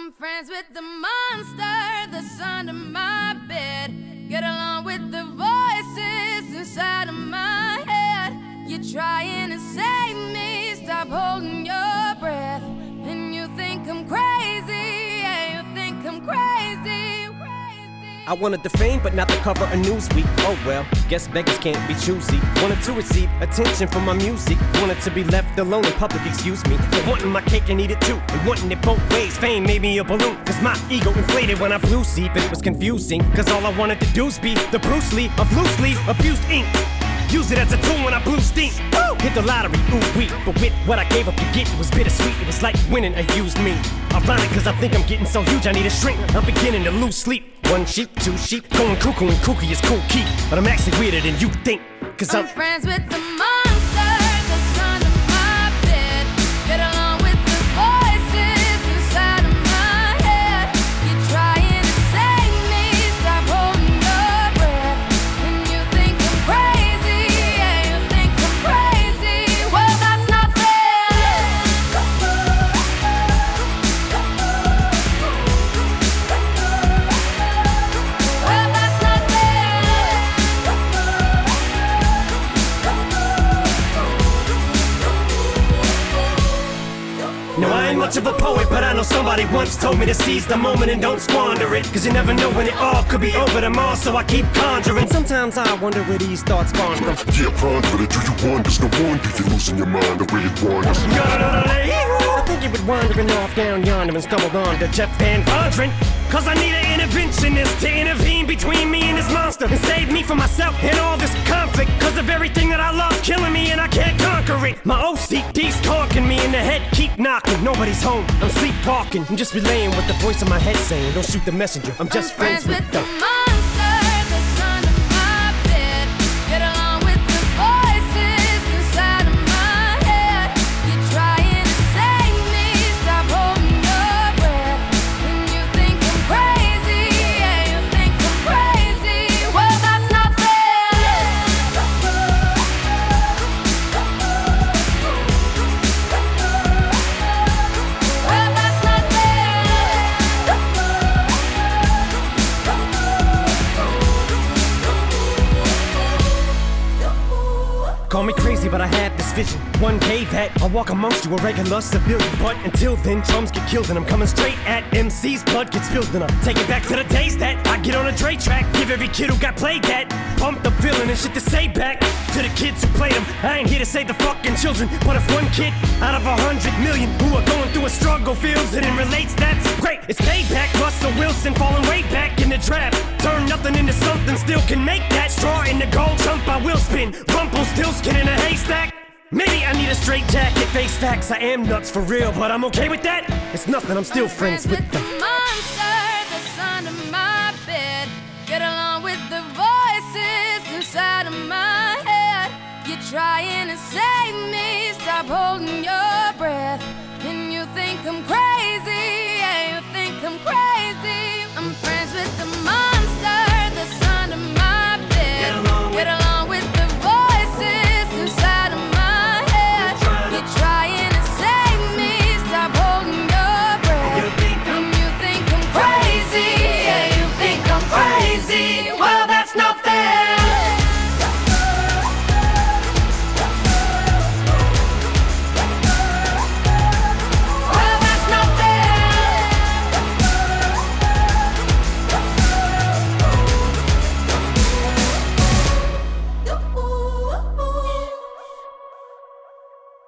I'm friends with the monster that's under my bed. Get along with the voices inside of my head. You're trying to save me, stop holding your breath. And you think I'm crazy, yeah, you think I'm crazy. I wanted the fame, but not the cover of Newsweek. Oh well, guess beggars can't be choosy. Wanted to receive attention from my music. Wanted to be left alone in public, excuse me. But wanting my cake and eat it too, and wanting it both ways. Fame made me a balloon, cause my ego inflated when I flew see. But it was confusing, cause all I wanted to do was be the Bruce Lee of loose leaf abused ink. Use it as a tool when I blew steam. Woo! Hit the lottery, ooh wee. But with what I gave up to get, it was bittersweet. It was like winning a used me. Ironic, cause I think I'm getting so huge I need a shrink. I'm beginning to lose sleep. One sheep, two sheep, going cuckoo and kooky is cool key. But I'm actually weirder than you think, cause I'm friends with the monster that's under my bed. Get along with the voices inside of my head. You're trying to save me, stop holding your breath. And you think I'm crazy, yeah, you think I'm crazy. Well, that's not fair. Well, that's not fair. No, I ain't much of a poet, but I know somebody once told me to seize the moment and don't squander it. Cause you never know when it all could be over tomorrow, so I keep conjuring. Sometimes I wonder where these thoughts spawn from. Yeah, ponder it, do you wonder? No wonder you're losing your mind the way it wanders. I think you were wandering off down yonder and stumbled on to Jeff Van Vondren. Cause I need an interventionist to intervene between me and this monster and save me from myself and all this conflict. Cause of everything that I love's killing me and I can't conquer it. My OCD's talking me in the head, keep knocking. Nobody's home, I'm sleepwalking. I'm just relaying what the voice in my head saying. Don't shoot the messenger, I'm just friends with the monster that's under my bed. Get along with the voices inside of my head. You're trying to save me, stop holding your breath. And you think I'm crazy, yeah, you think I'm crazy. Well, that's not fair. Well, that's not Call me crazy, but I had this vision. One day that I'll walk amongst you, a regular civilian. But until then, drums get killed and I'm coming straight at MC's blood gets spilled. And I'll take it back to the days that I get on a Dre track. Give every kid who got played that pumped up feeling and shit to say back to the kids who played them. I ain't here to save the fucking children, but if one kid out of 100 million who are going through a struggle feels it and relates, that's great. It's payback. Russell Wilson falling way back in the draft. Turn nothing into something, still can make that. Straw in the gold jump, I will spin. Rumpelstiltskin in a haystack. Maybe I need a straight jacket, face facts. I am nuts for real, but I'm okay with that. It's nothing, I'm still friends with the monster that's under my bed. Get along with the voices inside of my head. You're trying to save me, stop holding your breath. And you think I'm